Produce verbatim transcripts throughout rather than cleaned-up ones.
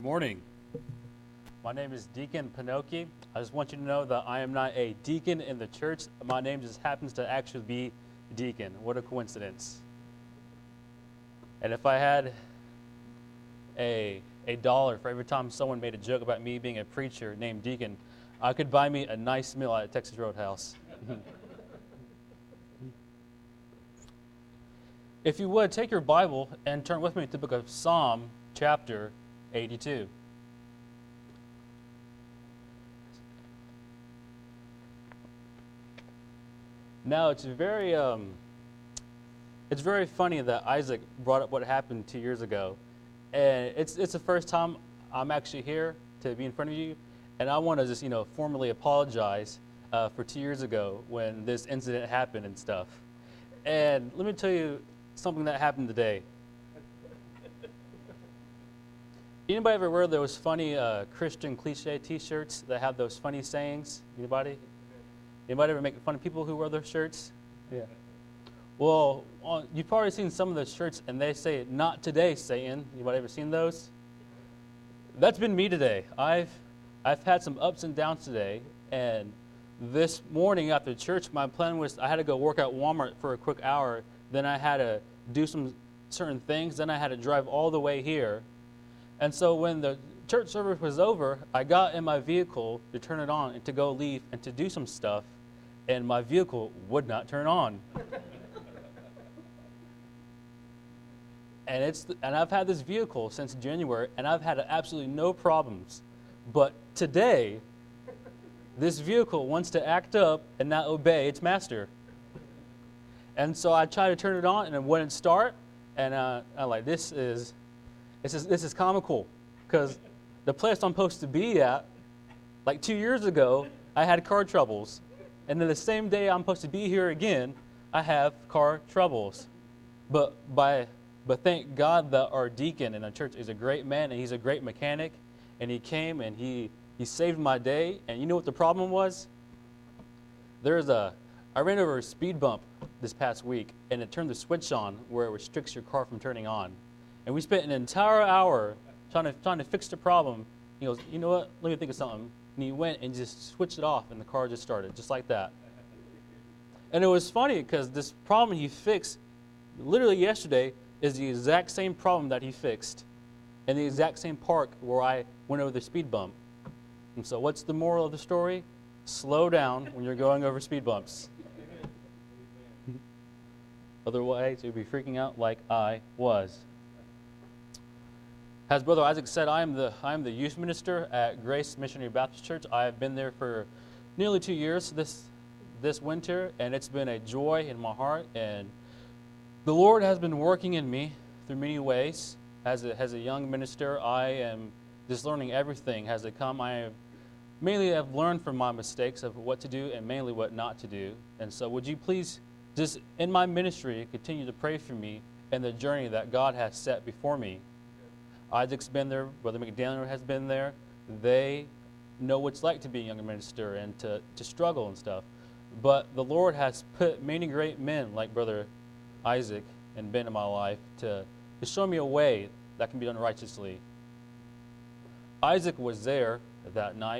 Morning. My name is Deacon Pinoki. I just want you to know that I am not a deacon in the church. My name just happens to actually be Deacon. What a coincidence. And if I had a, a dollar for every time someone made a joke about me being a preacher named Deacon, I could buy me a nice meal at Texas Roadhouse. If you would, take your Bible and turn with me to the book of Psalm chapter eighty-two. Now, it's very, um, it's very funny that Isaac brought up what happened two years ago. And it's it's the first time I'm actually here to be in front of you. And I want to just, you know, formally apologize uh, for two years ago when this incident happened and stuff. And let me tell you something that happened today. Anybody ever wear those funny uh, Christian cliche T-shirts that have those funny sayings? Anybody? Anybody ever make fun of people who wear those shirts? Yeah. Well, uh, you've probably seen some of those shirts, and they say, "Not today, Satan." Anybody ever seen those? That's been me today. I've I've had some ups and downs today, and this morning after church, my plan was I had to go work at Walmart for a quick hour. Then I had to do some certain things. Then I had to drive all the way here. And so when the church service was over, I got in my vehicle to turn it on and to go leave and to do some stuff, and my vehicle would not turn on. and it's and I've had this vehicle since January, and I've had absolutely no problems. But today, this vehicle wants to act up and not obey its master. And so I tried to turn it on, and it wouldn't start. And uh, I'm like, this is, this is, this is comical, because the place I'm supposed to be at, like two years ago, I had car troubles. And then the same day I'm supposed to be here again, I have car troubles. But by, but thank God that our deacon in our church is a great man, and he's a great mechanic. And he came and he, he saved my day. And you know what the problem was? There's a, I ran over a speed bump this past week, and it turned the switch on where it restricts your car from turning on. And we spent an entire hour trying to trying to fix the problem. He goes, you know what, let me think of something. And he went and just switched it off, and the car just started, just like that. And it was funny because this problem he fixed literally yesterday is the exact same problem that he fixed in the exact same park where I went over the speed bump. And so what's the moral of the story? Slow down when you're going over speed bumps. Otherwise, you'll be freaking out like I was. As Brother Isaac said, I am the I am the youth minister at Grace Missionary Baptist Church. I have been there for nearly two years this this winter, and it's been a joy in my heart. And the Lord has been working in me through many ways. As a, as a young minister, I am just learning everything as it come. I have mainly have learned from my mistakes of what to do and mainly what not to do. And so would you please, just in my ministry, continue to pray for me and the journey that God has set before me. Isaac's been there. Brother McDaniel has been there. They know what it's like to be a young minister and to, to struggle and stuff. But the Lord has put many great men like Brother Isaac and Ben in my life to, to show me a way that can be done righteously. Isaac was there that night,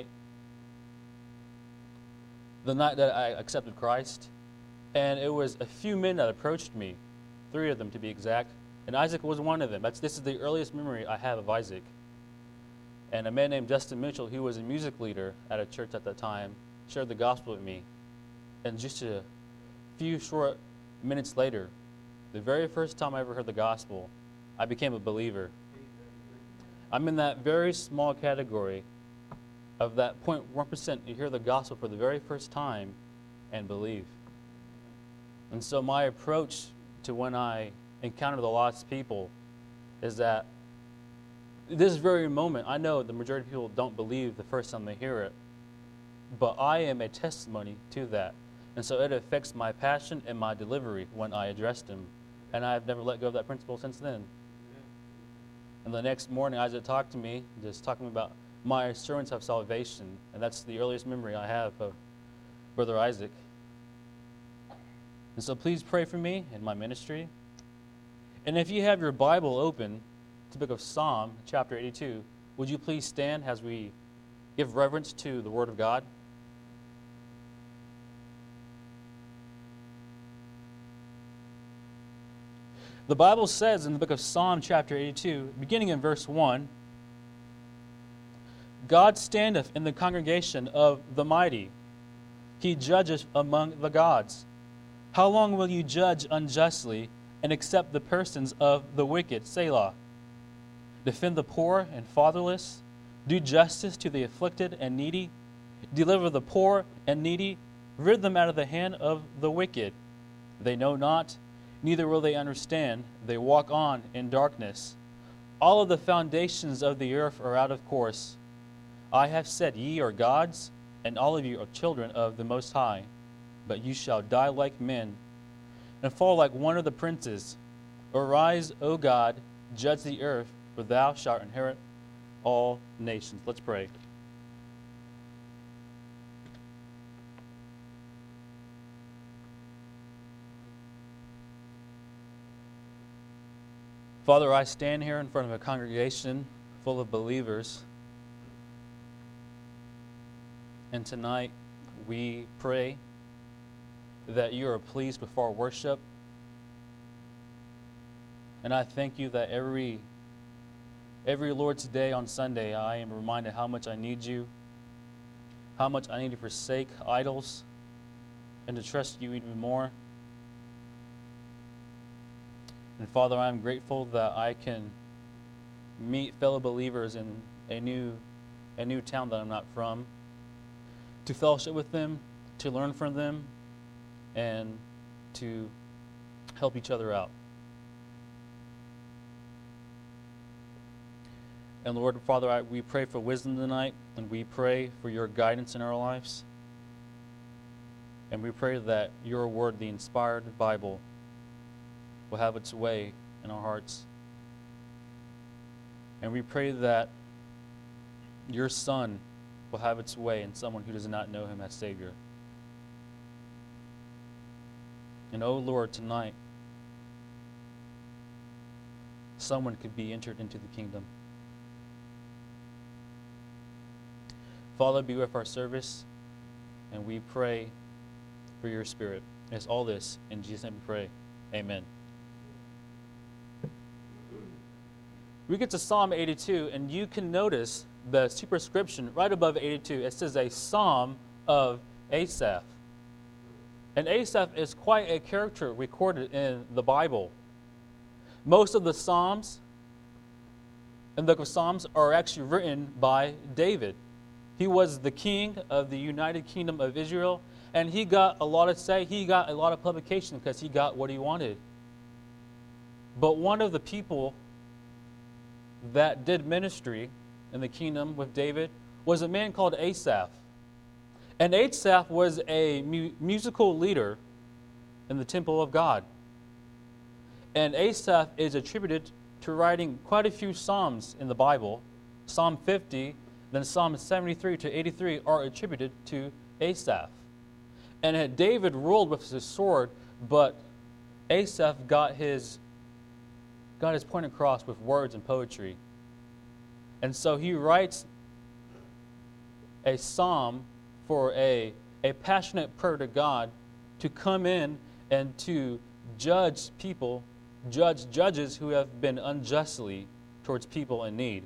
the night that I accepted Christ, and it was a few men that approached me, three of them to be exact, and Isaac was one of them. That's, this is the earliest memory I have of Isaac. And a man named Justin Mitchell, who was a music leader at a church at that time, shared the gospel with me. And just a few short minutes later, the very first time I ever heard the gospel, I became a believer. I'm in that very small category of that zero point one percent you hear the gospel for the very first time and believe. And so my approach to when I encounter the lost people is that this very moment, I know the majority of people don't believe the first time they hear it, but I am a testimony to that. And so it affects my passion and my delivery when I address them. And I've never let go of that principle since then. And the next morning, Isaac talked to me, just talking about my assurance of salvation. And that's the earliest memory I have of Brother Isaac. And so please pray for me in my ministry. And if you have your Bible open to the book of Psalm, chapter eighty-two, would you please stand as we give reverence to the Word of God? The Bible says in the book of Psalm chapter eighty-two, beginning in verse one, God standeth in the congregation of the mighty. He judgeth among the gods. How long will you judge unjustly and accept the persons of the wicked? Selah. Defend the poor and fatherless. Do justice to the afflicted and needy. Deliver the poor and needy. Rid them out of the hand of the wicked. They know not, neither will they understand. They walk on in darkness. All of the foundations of the earth are out of course. I have said, ye are gods, and all of you are children of the Most High. But you shall die like men, and fall like one of the princes. Arise, O God, judge the earth, for thou shalt inherit all nations. Let's pray. Father, I stand here in front of a congregation full of believers. And tonight we pray that you are pleased with our worship. And I thank you that every every Lord's Day on Sunday I am reminded how much I need you, how much I need to forsake idols and to trust you even more. And Father, I am grateful that I can meet fellow believers in a new a new town that I'm not from, to fellowship with them, to learn from them, and to help each other out. And Lord, Father, I, we pray for wisdom tonight, and we pray for your guidance in our lives. And we pray that your word, the inspired Bible, will have its way in our hearts. And we pray that your Son will have its way in someone who does not know him as Savior. And oh Lord, tonight, someone could be entered into the kingdom. Father, be with our service, and we pray for your Spirit. It's all this in Jesus' name we pray. Amen. We get to Psalm eighty-two, and you can notice the superscription right above eighty-two. It says a psalm of Asaph. And Asaph is quite a character recorded in the Bible. Most of the Psalms in the book of Psalms are actually written by David. He was the king of the United Kingdom of Israel, and he got a lot of say, he got a lot of publication because he got what he wanted. But one of the people that did ministry in the kingdom with David was a man called Asaph. And Asaph was a mu- musical leader in the temple of God. And Asaph is attributed to writing quite a few psalms in the Bible. Psalm fifty, then Psalm seventy-three to eighty-three are attributed to Asaph. And David ruled with his sword, but Asaph got his got his point across with words and poetry. And so he writes a psalm for a, a passionate prayer to God to come in and to judge people, judge judges who have been unjustly towards people in need.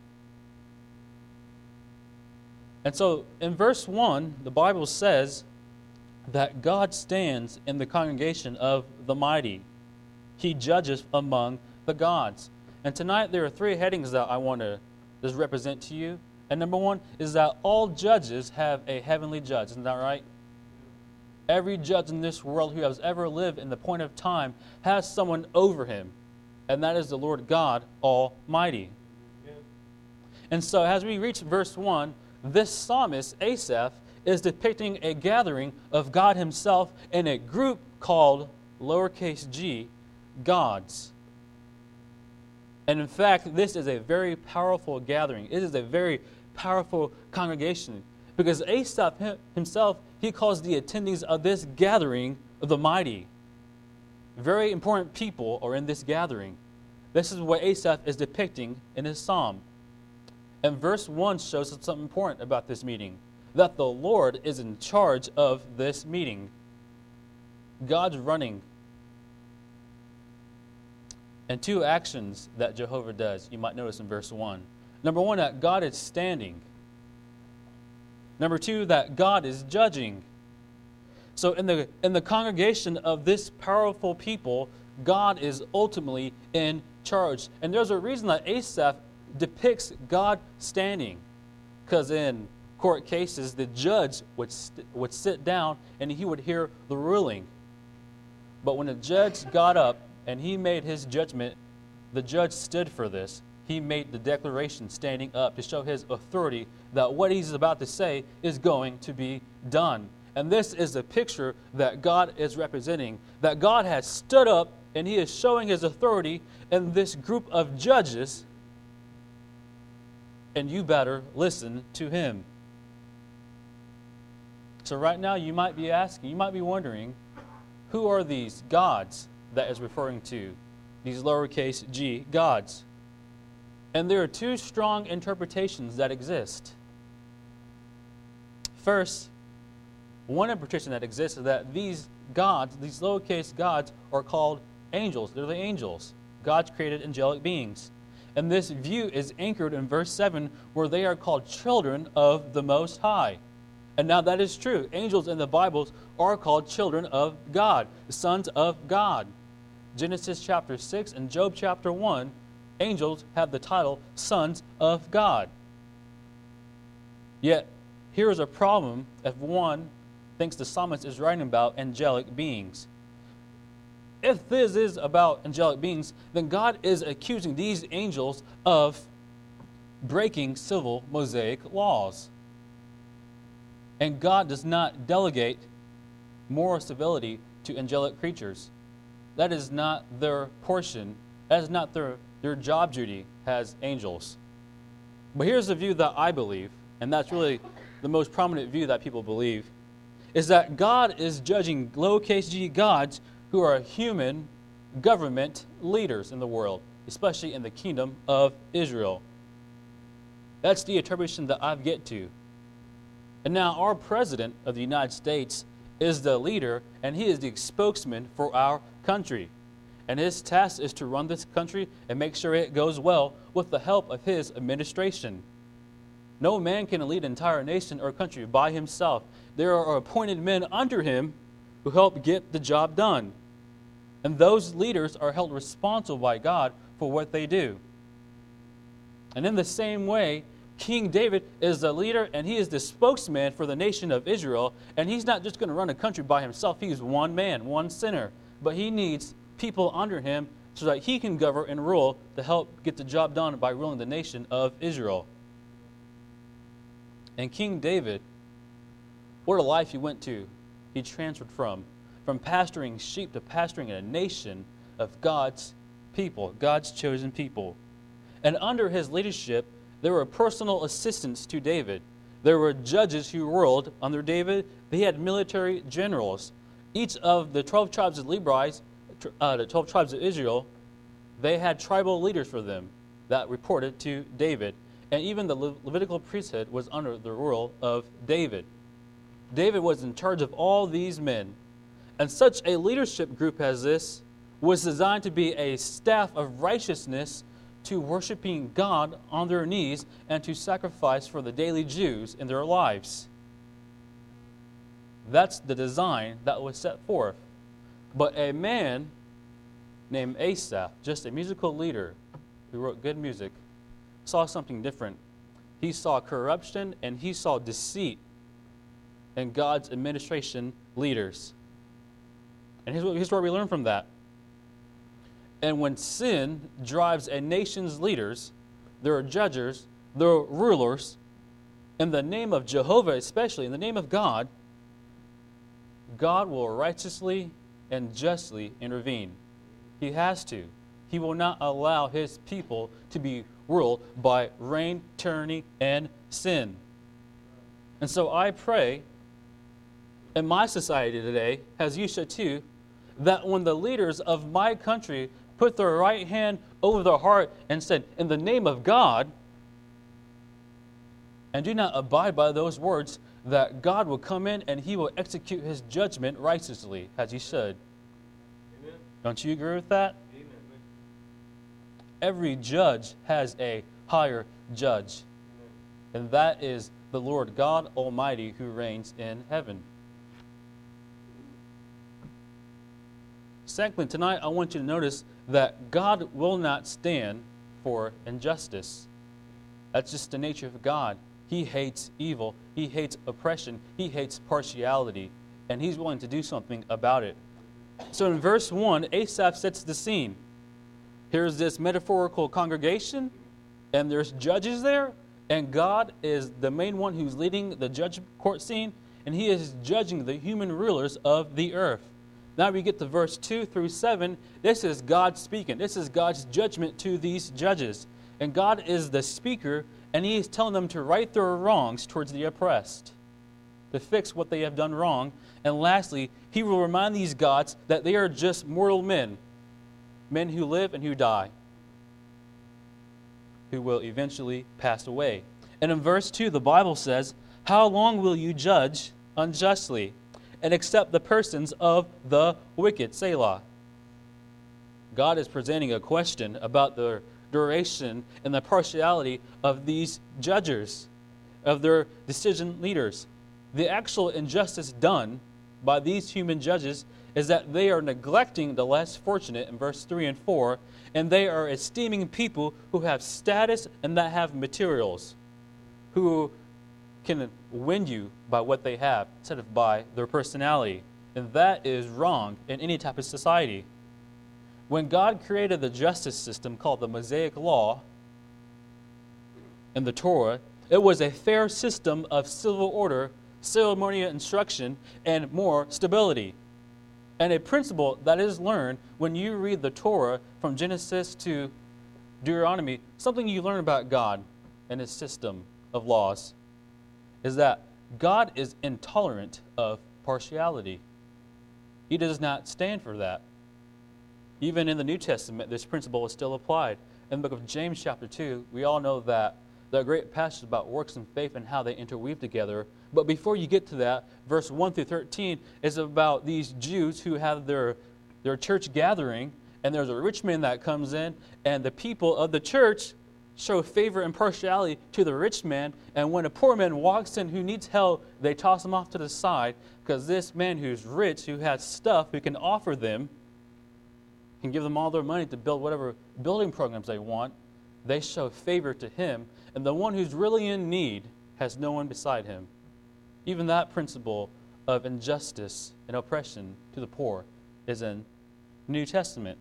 And so in verse one, the Bible says that God stands in the congregation of the mighty. He judges among the gods. And tonight there are three headings that I want to just represent to you. And number one is that all judges have a heavenly judge. Isn't that right? Every judge in this world who has ever lived in the point of time has someone over him. And that is the Lord God Almighty. Yeah. And so as we reach verse one, this psalmist, Asaph, is depicting a gathering of God himself in a group called, lowercase g, gods. And in fact, this is a very powerful gathering. It is a very powerful congregation. Because Asaph himself, he calls the attendees of this gathering of the mighty. Very important people are in this gathering. This is what Asaph is depicting in his psalm. And verse one shows us something important about this meeting, that the Lord is in charge of this meeting. God's running. And two actions that Jehovah does, you might notice in verse one. Number one, that God is standing. Number two, that God is judging. So in the, in the congregation of this powerful people, God is ultimately in charge. And there's a reason that Asaph depicts God standing. Because in court cases, the judge would, st- would sit down and he would hear the ruling. But when the judge got up and he made his judgment, the judge stood for this. He made the declaration standing up to show his authority that what he's about to say is going to be done. And this is a picture that God is representing, that God has stood up and he is showing his authority in this group of judges, and you better listen to him. So right now you might be asking, you might be wondering, who are these gods that is referring to? These lowercase g gods. And there are two strong interpretations that exist. First, one interpretation that exists is that these gods, these lowercase gods, are called angels. They're the angels. God's created angelic beings. And this view is anchored in verse seven, where they are called children of the Most High. And now that is true. Angels in the Bibles are called children of God, sons of God. Genesis chapter six and Job chapter one, angels have the title sons of God. Yet, here is a problem if one thinks the psalmist is writing about angelic beings. If this is about angelic beings, then God is accusing these angels of breaking civil Mosaic laws. And God does not delegate moral civility to angelic creatures. That is not their portion. That is not their, their job duty as angels. But here's the view that I believe, and that's really the most prominent view that people believe, is that God is judging lowercase g gods who are human government leaders in the world, especially in the kingdom of Israel. That's the interpretation that I get to. And now our President of the United States is the leader, and he is the spokesman for our country. And his task is to run this country and make sure it goes well with the help of his administration. No man can lead an entire nation or country by himself. There are appointed men under him who help get the job done. And those leaders are held responsible by God for what they do. And in the same way, King David is the leader and he is the spokesman for the nation of Israel. And he's not just going to run a country by himself. He's one man, one sinner. But he needs people under him so that he can govern and rule to help get the job done by ruling the nation of Israel. And King David, what a life he went to, he transferred from. From pasturing sheep to pastoring a nation of God's people, God's chosen people. And under his leadership, there were personal assistants to David. There were judges who ruled under David. They had military generals. Each of the twelve tribes of Levi, uh, the twelve tribes of Israel, they had tribal leaders for them that reported to David. And even the Le- Levitical priesthood was under the rule of David. David was in charge of all these men. And such a leadership group as this was designed to be a staff of righteousness to worshiping God on their knees and to sacrifice for the daily Jews in their lives. That's the design that was set forth. But a man named Asaph, just a musical leader who wrote good music, saw something different. He saw corruption and he saw deceit in God's administration leaders. And here's what, here's what we learn from that. And when sin drives a nation's leaders, their judges, their rulers, in the name of Jehovah especially, in the name of God, God will righteously and justly intervene. He has to. He will not allow his people to be ruled by reign, tyranny, and sin. And so I pray in my society today, as you should too, that when the leaders of my country put their right hand over their heart and said, in the name of God, and do not abide by those words, that God will come in and he will execute his judgment righteously, as he should. Amen. Don't you agree with that? Amen. Every judge has a higher judge, Amen. And that is the Lord God Almighty who reigns in heaven. Secondly, tonight I want you to notice that God will not stand for injustice. That's just the nature of God. He hates evil. He hates oppression. He hates partiality. And he's willing to do something about it. So in verse one, Asaph sets the scene. Here's this metaphorical congregation, and there's judges there, and God is the main one who's leading the judge court scene, and he is judging the human rulers of the earth. Now we get to verse two through seven. This is God speaking. This is God's judgment to these judges. And God is the speaker, and he is telling them to right their wrongs towards the oppressed, to fix what they have done wrong. And lastly, he will remind these gods that they are just mortal men, men who live and who die, who will eventually pass away. And in verse two, the Bible says, "How long will you judge unjustly and accept the persons of the wicked?" Selah. God is presenting a question about the duration and the partiality of these judges, of their decision leaders. The actual injustice done by these human judges is that they are neglecting the less fortunate in verse three and four, and they are esteeming people who have status and that have materials, who can win you by what they have instead of by their personality. And that is wrong in any type of society. When God created the justice system called the Mosaic Law in the Torah, it was a fair system of civil order, ceremonial instruction, and more stability. And a principle that is learned when you read the Torah from Genesis to Deuteronomy, something you learn about God and his system of laws, is that God is intolerant of partiality. He does not stand for that. Even in the New Testament, this principle is still applied. In the book of James chapter two, we all know that the great passage about works and faith and how they interweave together. But before you get to that, verse one through thirteen is about these Jews who have their, their church gathering, and there's a rich man that comes in, and the people of the church show favor and partiality to the rich man, and when a poor man walks in who needs help, they toss him off to the side, because this man who's rich, who has stuff, who can offer them, can give them all their money to build whatever building programs they want, they show favor to him, and the one who's really in need has no one beside him. Even that principle of injustice and oppression to the poor is in the New Testament.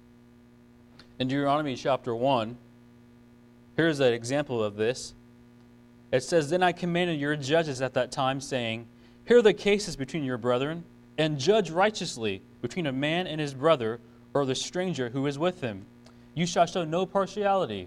In Deuteronomy chapter one, here's an example of this. It says, "Then I commanded your judges at that time, saying, Hear the cases between your brethren, and judge righteously between a man and his brother, or the stranger who is with him. You shall show no partiality.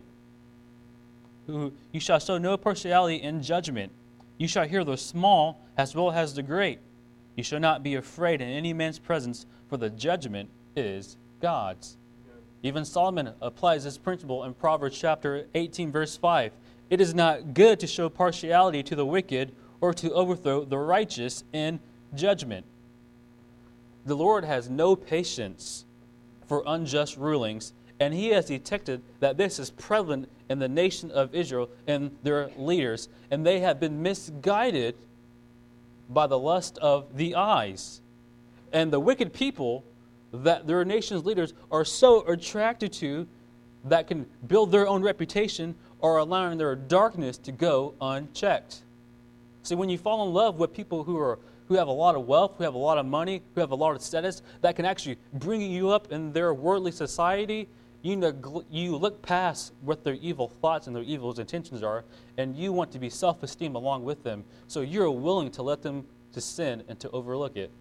Who you shall show no partiality in judgment. You shall hear the small as well as the great. You shall not be afraid in any man's presence, for the judgment is God's." Even Solomon applies this principle in Proverbs chapter eighteen, verse five. "It is not good to show partiality to the wicked, or to overthrow the righteous in judgment." The Lord has no patience for unjust rulings, and he has detected that this is prevalent in the nation of Israel and their leaders, and they have been misguided by the lust of the eyes. And the wicked people that their nation's leaders are so attracted to, that can build their own reputation, are allowing their darkness to go unchecked. See, when you fall in love with people who are who have a lot of wealth, who have a lot of money, who have a lot of status, that can actually bring you up in their worldly society, you, neg- you look past what their evil thoughts and their evil intentions are, and you want to be self-esteem along with them. So you're willing to let them to sin and to overlook it.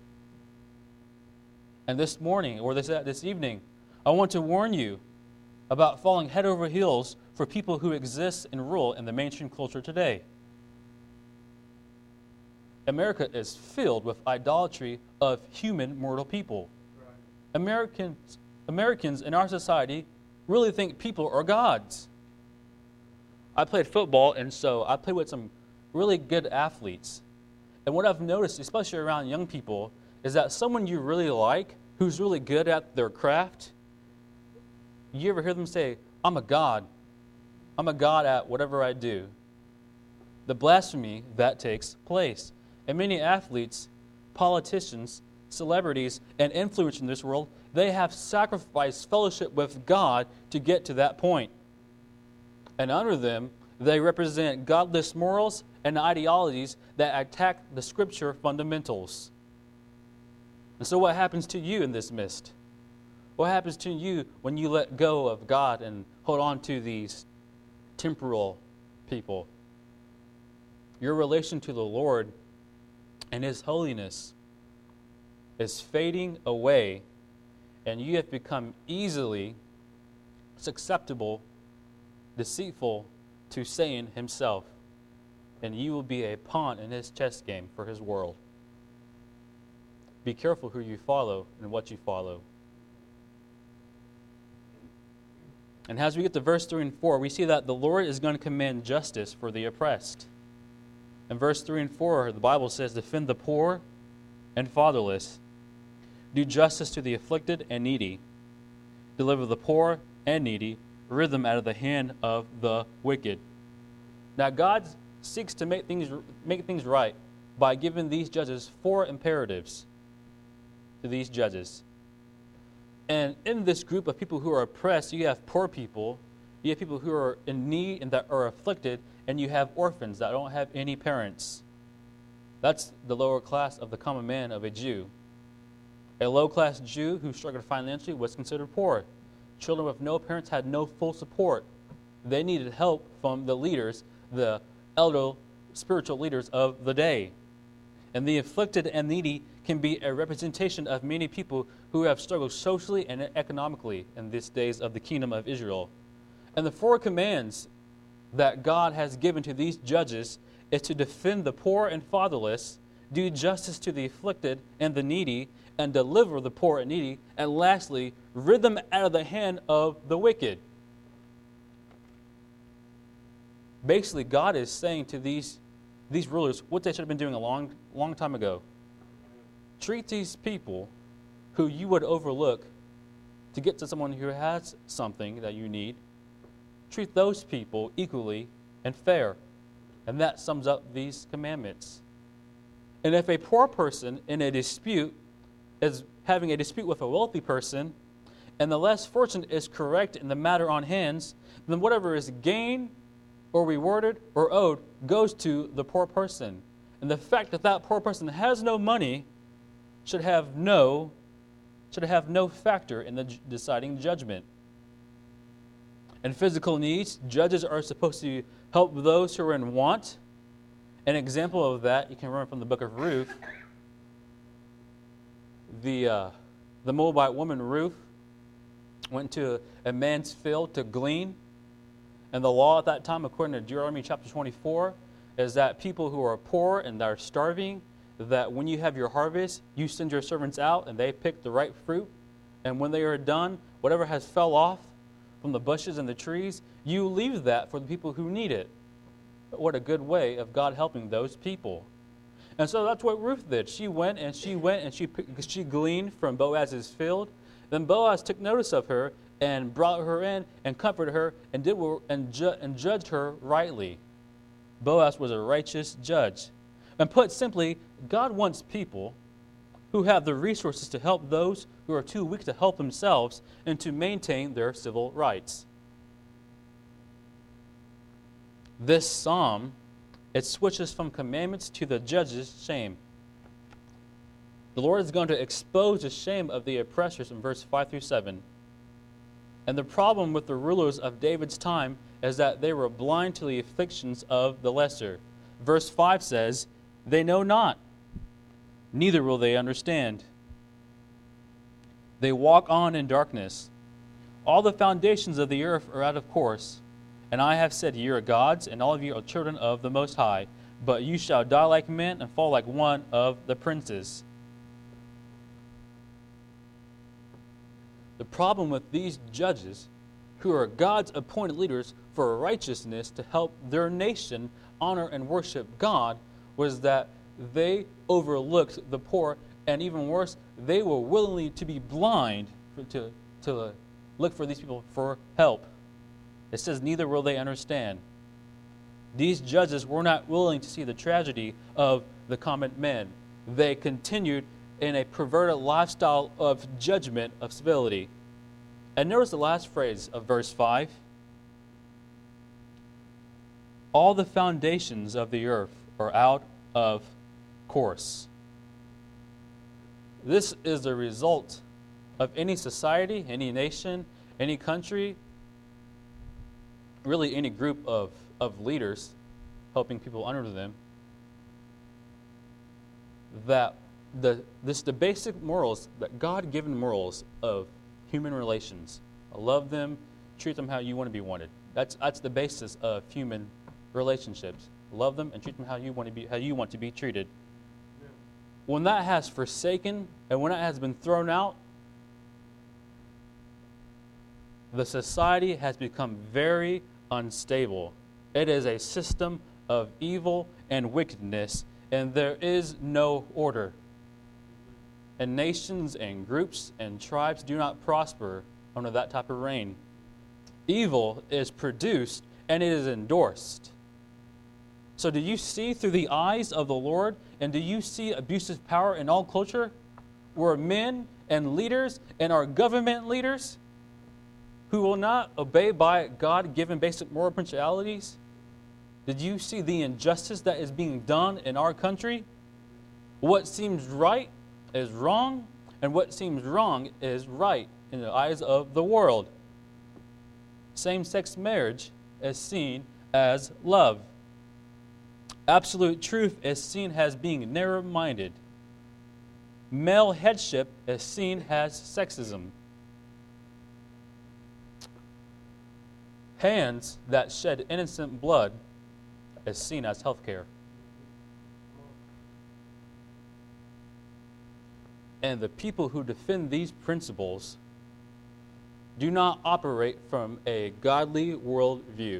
And this morning, or this, this evening, I want to warn you about falling head over heels for people who exist and rule in the mainstream culture today. America is filled with idolatry of human mortal people. Right. Americans, Americans in our society really think people are gods. I played football, and so I played with some really good athletes. And what I've noticed, especially around young people, is that someone you really like, who's really good at their craft, you ever hear them say, I'm a god. I'm a god at whatever I do. The blasphemy that takes place. And many athletes, politicians, celebrities, and influencers in this world, they have sacrificed fellowship with God to get to that point. And under them, they represent godless morals and ideologies that attack the Scripture fundamentals. And so what happens to you in this midst? What happens to you when you let go of God and hold on to these temporal people? Your relation to the Lord and His holiness is fading away, and you have become easily susceptible, deceitful to Satan himself, and you will be a pawn in his chess game for his world. Be careful who you follow and what you follow. And as we get to verse three and four, we see that the Lord is going to command justice for the oppressed. In verse three and four, the Bible says, defend the poor and fatherless. Do justice to the afflicted and needy. Deliver the poor and needy. Rid them out of the hand of the wicked. Now God seeks to make things, make things right by giving these judges four imperatives to these judges. And in this group of people who are oppressed, you have poor people, you have people who are in need and that are afflicted, and you have orphans that don't have any parents. That's the lower class of the common man of a Jew. A low-class Jew who struggled financially was considered poor. Children with no parents had no full support. They needed help from the leaders, the elder spiritual leaders of the day. And the afflicted and needy can be a representation of many people who have struggled socially and economically in these days of the kingdom of Israel. And the four commands that God has given to these judges is to defend the poor and fatherless, do justice to the afflicted and the needy, and deliver the poor and needy, and lastly, rid them out of the hand of the wicked. Basically, God is saying to these, these rulers what they should have been doing a long, long time ago. Treat these people who you would overlook to get to someone who has something that you need. Treat those people equally and fair. And that sums up these commandments. And if a poor person in a dispute is having a dispute with a wealthy person, and the less fortunate is correct in the matter on hands, then whatever is gained or rewarded or owed goes to the poor person. And the fact that that poor person has no money should have no, should have no factor in the deciding judgment. In physical needs, judges are supposed to help those who are in want. An example of that, you can remember from the book of Ruth. The, uh, the Moabite woman, Ruth, went to a man's field to glean. And the law at that time, according to Deuteronomy chapter twenty-four, is that people who are poor and that are starving, that when you have your harvest, you send your servants out and they pick the right fruit. And when they are done, whatever has fell off from the bushes and the trees, you leave that for the people who need it. But what a good way of God helping those people. And so that's what Ruth did. She went and she went and she she gleaned from Boaz's field. Then Boaz took notice of her and brought her in and comforted her and did and, ju- and judged her rightly. Boaz was a righteous judge. And put simply, God wants people who have the resources to help those who are too weak to help themselves and to maintain their civil rights. This psalm, it switches from commandments to the judge's shame. The Lord is going to expose the shame of the oppressors in verse five through seven. And the problem with the rulers of David's time is that they were blind to the afflictions of the lesser. Verse five says, they know not, neither will they understand. They walk on in darkness. All the foundations of the earth are out of course. And I have said, ye are gods, and all of you are children of the Most High. But you shall die like men and fall like one of the princes. The problem with these judges, who are God's appointed leaders for righteousness to help their nation honor and worship God was that they overlooked the poor, and even worse, they were willing to be blind for, to, to look for these people for help. It says, neither will they understand. These judges were not willing to see the tragedy of the common men. They continued in a perverted lifestyle of judgment, of civility. And notice the last phrase of verse five. All the foundations of the earth are out of course. This is the result of any society, any nation, any country, really any group of, of leaders helping people under them, that the this the basic morals, that God-given morals of human relations, love them, treat them how you want to be wanted. That's that's the basis of human relationships. Love them and treat them how you want to be how you want to be treated. Yeah. When that has forsaken and when that has been thrown out, the society has become very unstable. It is a system of evil and wickedness, and there is no order. And nations and groups and tribes do not prosper under that type of reign. Evil is produced and it is endorsed. So do you see through the eyes of the Lord, and do you see abusive power in all culture, where men and leaders and our government leaders who will not obey by God-given basic moral principalities? Did you see the injustice that is being done in our country? What seems right is wrong, and what seems wrong is right in the eyes of the world. Same-sex marriage is seen as love. Absolute truth is seen as being narrow-minded. Male headship is seen as sexism. Hands that shed innocent blood is seen as health care. And the people who defend these principles do not operate from a godly worldview.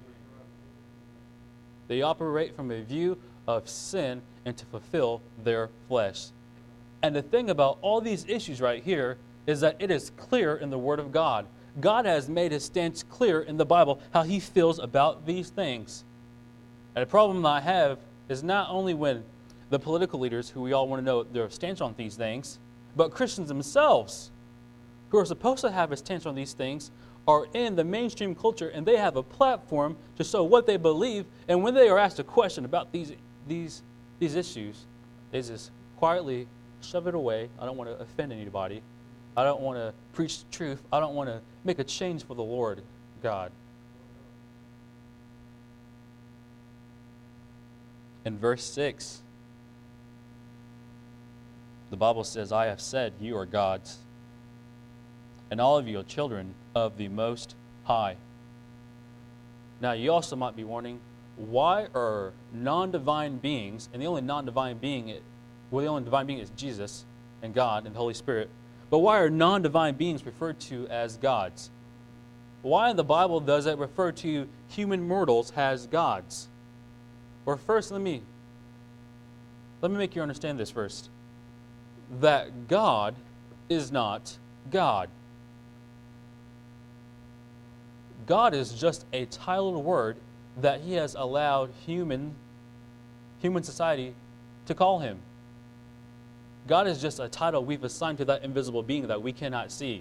They operate from a view of sin and to fulfill their flesh. And the thing about all these issues right here is that it is clear in the Word of God. God has made his stance clear in the Bible how he feels about these things. And the problem I have is not only when the political leaders, who we all want to know their stance on these things, but Christians themselves, who are supposed to have a stance on these things, are in the mainstream culture, and they have a platform to show what they believe. And when they are asked a question about these these these issues, they just quietly shove it away. I don't want to offend anybody. I don't want to preach truth. I don't want to make a change for the Lord God. In verse six, the Bible says, I have said, you are gods, and all of you are children of the Most High. Now, you also might be wondering, why are non-divine beings, and the only non-divine being, well, the only divine being is Jesus and God and the Holy Spirit, but why are non-divine beings referred to as gods? Why in the Bible does it refer to human mortals as gods? Or first, let me, let me make you understand this first. That God is not God. God is just a titled word that he has allowed human, human society to call him. God is just a title we've assigned to that invisible being that we cannot see.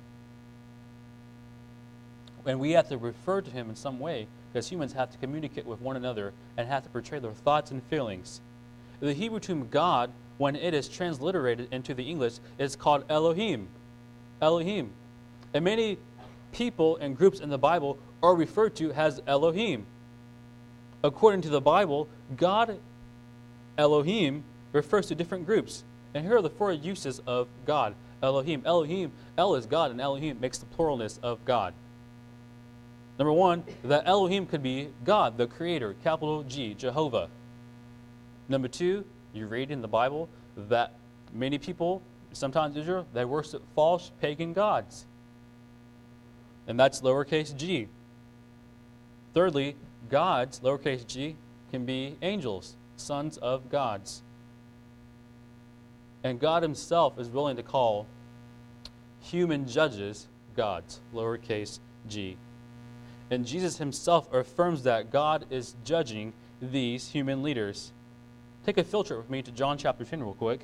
And we have to refer to him in some way, because humans have to communicate with one another and have to portray their thoughts and feelings. The Hebrew term God, when it is transliterated into the English, is called Elohim. Elohim. And many people and groups in the Bible are referred to as Elohim. According to the Bible, God, Elohim, refers to different groups. And here are the four uses of God. Elohim. Elohim, El is God, and Elohim makes the pluralness of God. Number one, that Elohim could be God, the Creator, capital G, Jehovah. Number two, you read in the Bible that many people, sometimes Israel, they worship false pagan gods. And that's lowercase g. Thirdly, gods, lowercase g, can be angels, sons of gods. And God himself is willing to call human judges gods, lowercase g. And Jesus himself affirms that God is judging these human leaders. Take a field trip with me to John chapter ten real quick.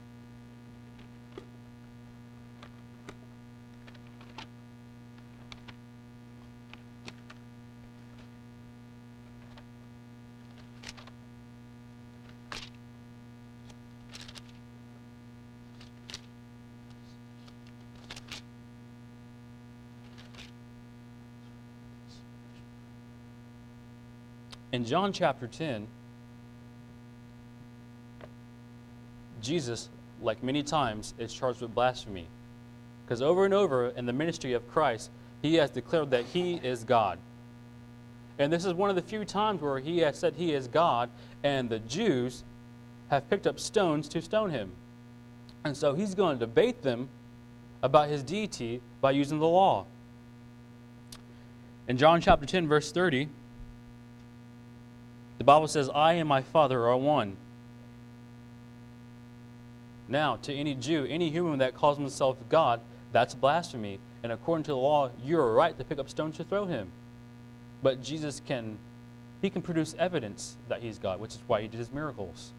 In John chapter ten, Jesus, like many times, is charged with blasphemy. Because over and over in the ministry of Christ, he has declared that he is God. And this is one of the few times where he has said he is God, and the Jews have picked up stones to stone him. And so he's going to debate them about his deity by using the law. In John chapter ten, verse thirty, the Bible says, I and my Father are one. Now, to any Jew, any human that calls himself God, that's blasphemy. And according to the law, you're right to pick up stones to throw him. But Jesus can, he can produce evidence that he's God, which is why he did his miracles.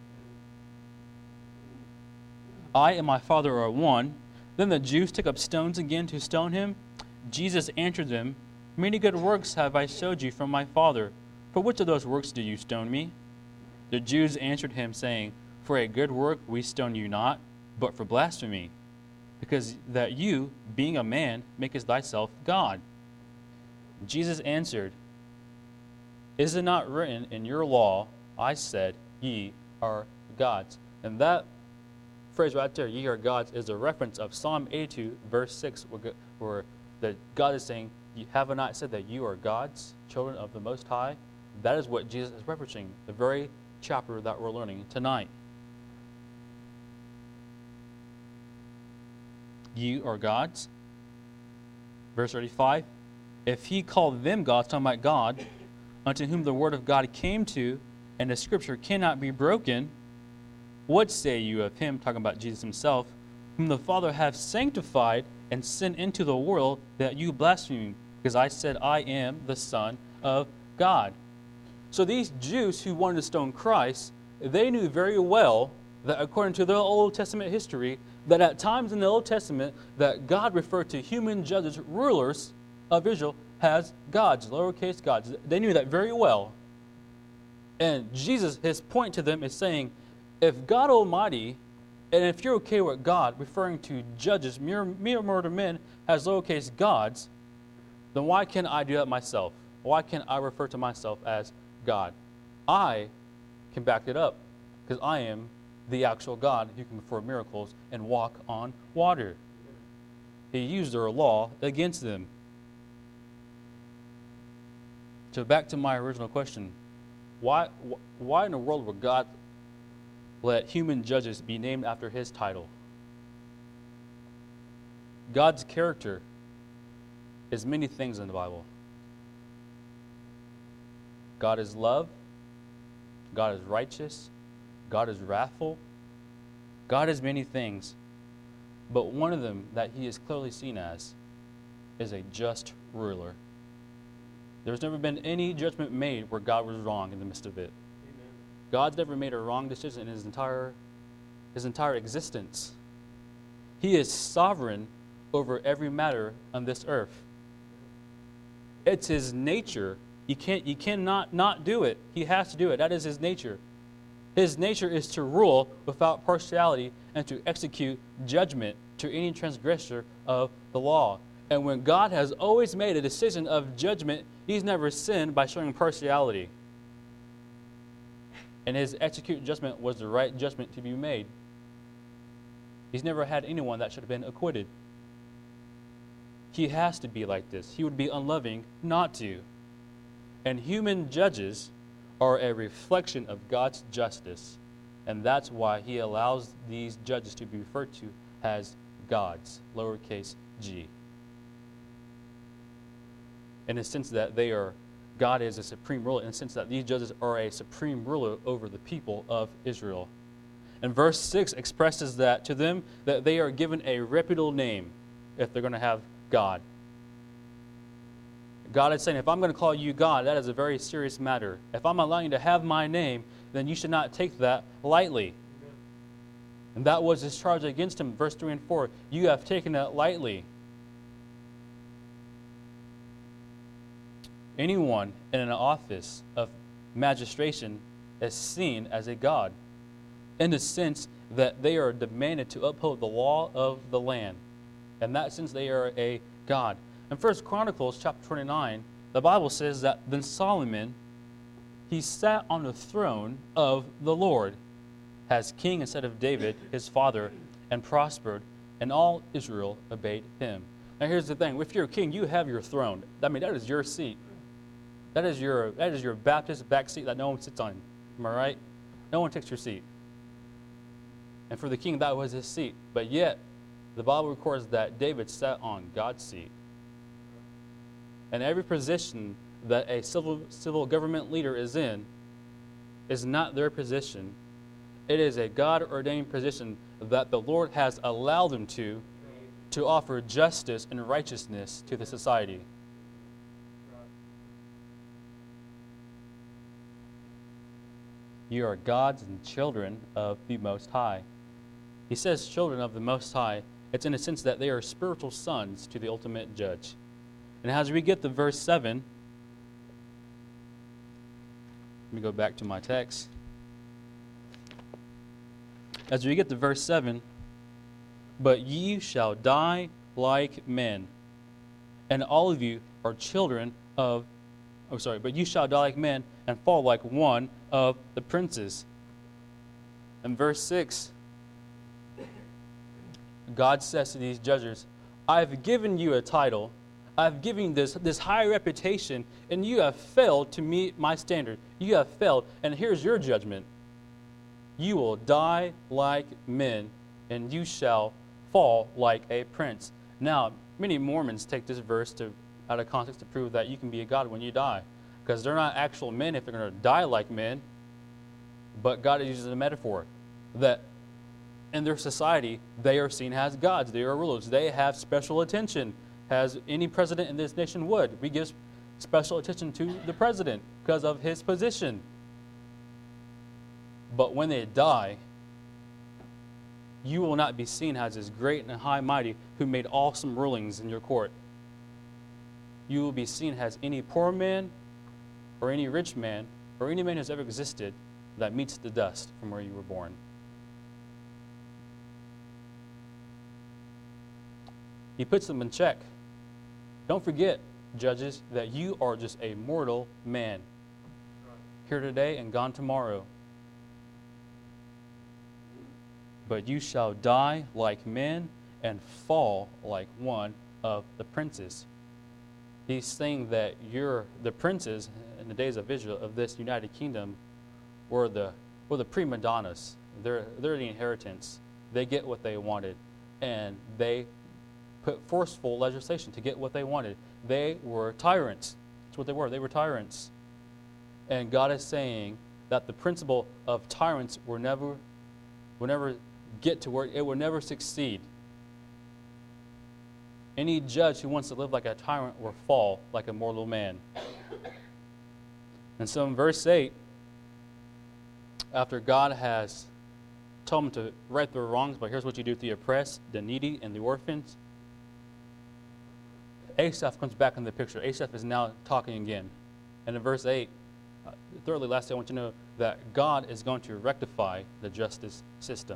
I and my Father are one. Then the Jews took up stones again to stone him. Jesus answered them, many good works have I showed you from my Father. For which of those works do you stone me? The Jews answered him, saying, for a good work we stone you not, but for blasphemy, because that you, being a man, makest thyself God. Jesus answered, is it not written in your law, I said, ye are gods? And that phrase right there, ye are gods, is a reference of Psalm eighty-two, verse six, where, where the God is saying, have I not said that you are gods, children of the Most High? That is what Jesus is referencing, the very chapter that we're learning tonight. You are gods. Verse thirty-five, if he called them gods, talking about God, unto whom the word of God came to, and the scripture cannot be broken, what say you of him, talking about Jesus himself, whom the Father hath sanctified and sent into the world, that you blaspheme, because I said I am the Son of God. So these Jews who wanted to stone Christ, they knew very well that according to their Old Testament history, that at times in the Old Testament, that God referred to human judges, rulers of Israel, as gods, lowercase gods. They knew that very well. And Jesus, his point to them is saying, if God Almighty, and if you're okay with God referring to judges, mere, mere mortal men, as lowercase gods, then why can't I do that myself? Why can't I refer to myself as God? I can back it up because I am the actual God who can perform miracles and walk on water. He used their law against them. So back to my original question. Why, why in the world would God let human judges be named after his title? God's character is many things in the Bible. God is love. God is righteous. God is wrathful. God is many things. But one of them that he is clearly seen as is a just ruler. There's never been any judgment made where God was wrong in the midst of it. Amen. God's never made a wrong decision in his entire, his entire existence. He is sovereign over every matter on this earth. It's his nature. You can't, you cannot not do it. He has to do it. That is his nature. His nature is to rule without partiality and to execute judgment to any transgressor of the law. And when God has always made a decision of judgment, he's never sinned by showing partiality. And his execute judgment was the right judgment to be made. He's never had anyone that should have been acquitted. He has to be like this. He would be unloving not to. And human judges are a reflection of God's justice. And that's why he allows these judges to be referred to as gods, lowercase g. In the sense that they are God is a supreme ruler in the sense that these judges are a supreme ruler over the people of Israel. And verse six expresses that to them that they are given a reputable name if they're going to have God. God is saying, if I'm going to call you God, that is a very serious matter. If I'm allowing you to have my name, then you should not take that lightly. Amen. And that was his charge against him, verse three and four. You have taken it lightly. Anyone in an office of magistration is seen as a god, in the sense that they are demanded to uphold the law of the land. In that sense, they are a god. In First Chronicles chapter twenty-nine, the Bible says that then Solomon, he sat on the throne of the Lord as king instead of David, his father, and prospered, and all Israel obeyed him. Now here's the thing. If you're a king, you have your throne. I mean, that is your seat. That is your, that is your Baptist back seat that no one sits on. Am I right? No one takes your seat. And for the king, that was his seat. But yet, the Bible records that David sat on God's seat. And every position that a civil, civil government leader is in is not their position. It is a God-ordained position that the Lord has allowed them to, to offer justice and righteousness to the society. You are gods and children of the Most High. He says children of the Most High. It's in a sense that they are spiritual sons to the ultimate judge. And as we get to verse seven, let me go back to my text. As we get to verse seven, but ye shall die like men, and all of you are children of, oh sorry, but you shall die like men and fall like one of the princes. In verse six, God says to these judges, I have given you a title, I've given you this, this high reputation, and you have failed to meet my standard. You have failed, and here's your judgment. You will die like men, and you shall fall like a prince. Now, many Mormons take this verse to, out of context to prove that you can be a god when you die, because they're not actual men if they're going to die like men, but God uses a metaphor that in their society, they are seen as gods. They are rulers. They have special attention, as any president in this nation would. We give special attention to the president because of his position. But when they die, you will not be seen as this great and high mighty who made awesome rulings in your court. You will be seen as any poor man or any rich man or any man who's ever existed that meets the dust from where you were born. He puts them in check. Don't forget, judges, that you are just a mortal man, here today and gone tomorrow. But you shall die like men and fall like one of the princes. He's saying that you're the princes in the days of Israel, of this United Kingdom, were the were the prima donnas. They're they're the inheritance. They get what they wanted, and they put forceful legislation to get what they wanted. They were tyrants. That's what they were. They were tyrants. And God is saying that the principle of tyrants will never, will never get to where it will never succeed. Any judge who wants to live like a tyrant will fall like a mortal man. And so in verse eight, after God has told them to right their wrongs, but here's what you do to the oppressed, the needy, and the orphans, Asaph comes back in the picture. Asaph is now talking again. And in verse eight, uh, thirdly, lastly, I want you to know that God is going to rectify the justice system.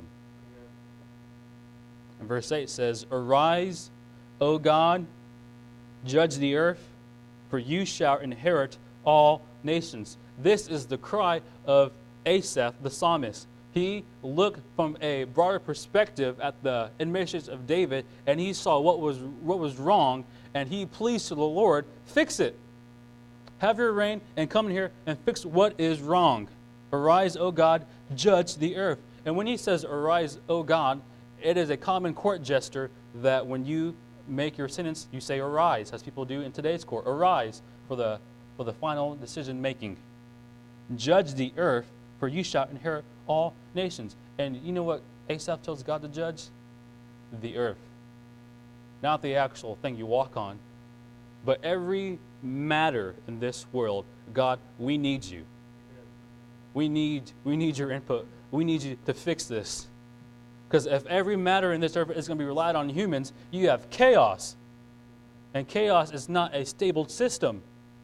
And verse eight says, Arise, O God, judge the earth, for you shall inherit all nations. This is the cry of Asaph, the psalmist. He looked from a broader perspective at the administration of David, and he saw what was what was wrong, and he pleads to the Lord, fix it. Have your reign and come in here and fix what is wrong. Arise, O God, judge the earth. And when he says, Arise, O God, it is a common court gesture that when you make your sentence, you say, Arise, as people do in today's court. Arise, for the for the final decision making. Judge the earth, for you shall inherit all nations. And you know what Asaph tells God to judge? The earth. Not the actual thing you walk on, but every matter in this world. God, we need you. We need, we need your input. We need you to fix this. Because if every matter in this earth is going to be relied on humans, you have chaos. And chaos is not a stable system.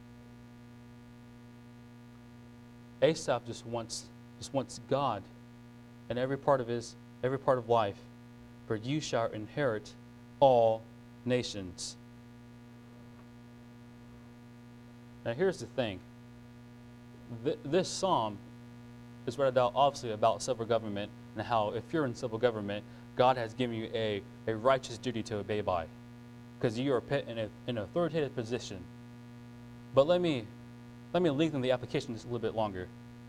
Asaph just wants, just wants God in every part of his, every part of life. For you shall inherit all nations. Now here's the thing. Th- this psalm is read out obviously about civil government and how if you're in civil government, God has given you a, a righteous duty to obey by, because you are put in, a, in an authoritative position. But let me let me lengthen the application just a little bit longer.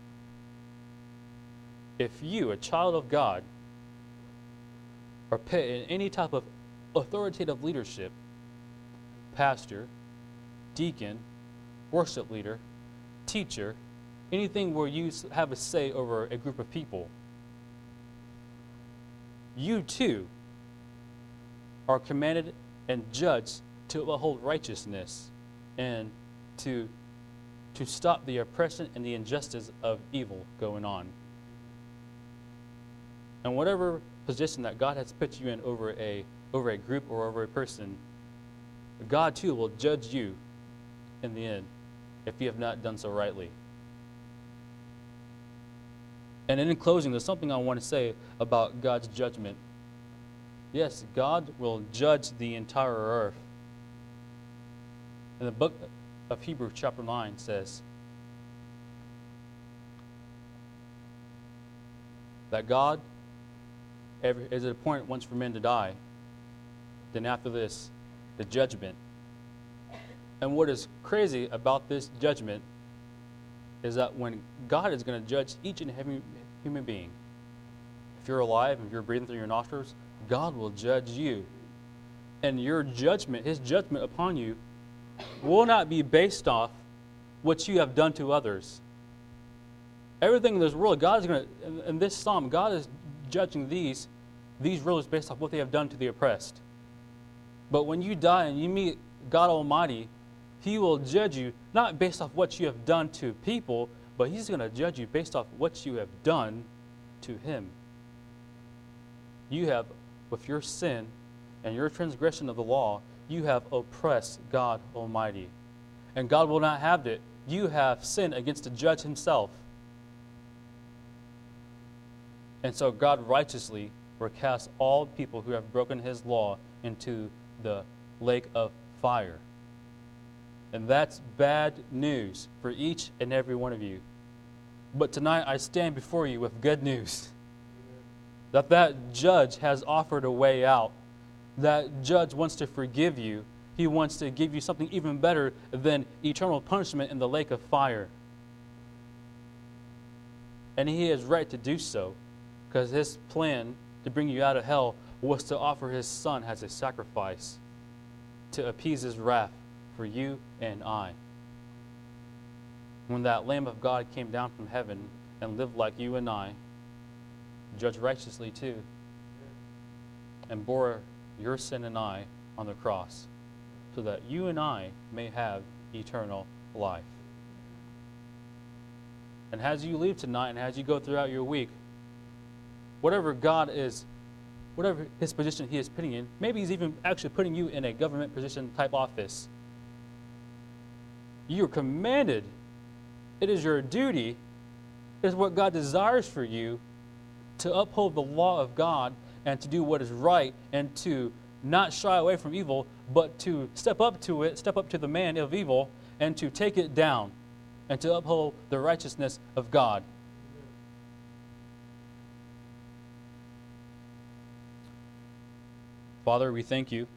If you, a child of God, are put in any type of authoritative leadership, pastor, deacon, worship leader, teacher, anything where you have a say over a group of people, you too are commanded and judged to uphold righteousness and to, to stop the oppression and the injustice of evil going on. And whatever position that God has put you in over a, over a group or over a person, God too will judge you in the end if you have not done so rightly. And in closing, there's something I want to say about God's judgment. Yes, God will judge the entire earth. In the book of Hebrews chapter nine says that God every, is at a point once for men to die. Then after this, the judgment. And what is crazy about this judgment is that when God is going to judge each and every human being, if you're alive, if you're breathing through your nostrils, God will judge you. And your judgment, his judgment upon you, will not be based off what you have done to others. Everything in this world, God is going to, in, in this psalm, God is judging these, these rulers based off what they have done to the oppressed. But when you die and you meet God Almighty, he will judge you not based off what you have done to people, but he's going to judge you based off what you have done to him. You have, with your sin and your transgression of the law, you have oppressed God Almighty. And God will not have it. You have sinned against the judge himself. And so God righteously will cast all people who have broken his law into the lake of fire. And that's bad news for each and every one of you. But tonight I stand before you with good news. That that judge has offered a way out. That judge wants to forgive you. He wants to give you something even better than eternal punishment in the lake of fire. And he is right to do so, because his plan to bring you out of hell was to offer his son as a sacrifice to appease his wrath for you and I. When that Lamb of God came down from heaven and lived like you and I, judged righteously too, and bore your sin and I on the cross, so that you and I may have eternal life. And as you leave tonight and as you go throughout your week, whatever God is, whatever his position he is putting in, maybe he's even actually putting you in a government position type office. You are commanded, it is your duty, it is what God desires for you to uphold the law of God and to do what is right and to not shy away from evil, but to step up to it, step up to the man of evil and to take it down and to uphold the righteousness of God. Father, we thank you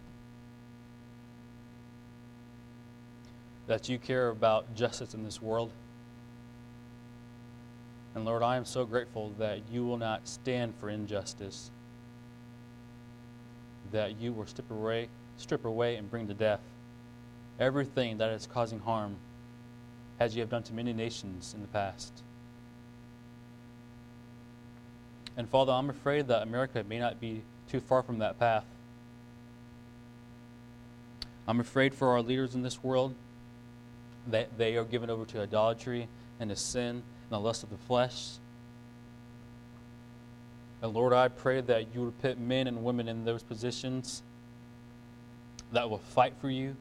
that you care about justice in this world. And Lord, I am so grateful that you will not stand for injustice, that you will strip away, strip away and bring to death everything that is causing harm as you have done to many nations in the past. And Father, I'm afraid that America may not be too far from that path. I'm afraid for our leaders in this world that they are given over to idolatry and to sin and the lust of the flesh. And Lord, I pray that you would put men and women in those positions that will fight for you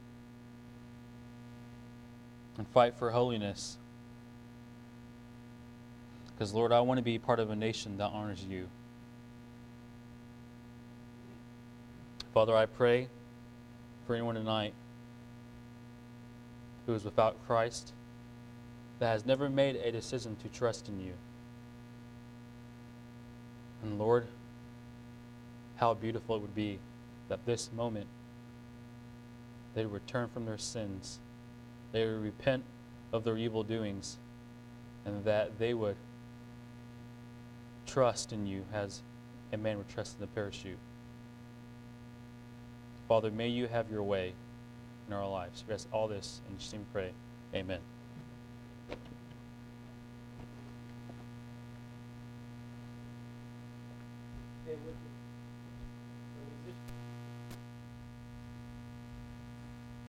and fight for holiness. Because, Lord, I want to be part of a nation that honors you. Father, I pray for anyone tonight who is without Christ, that has never made a decision to trust in you. And Lord, how beautiful it would be that this moment they would turn from their sins, they would repent of their evil doings, and that they would trust in you as a man would trust in the parachute. Father, may you have your way in our lives. We ask all this in Jesus' name we pray. Amen. Stay with us.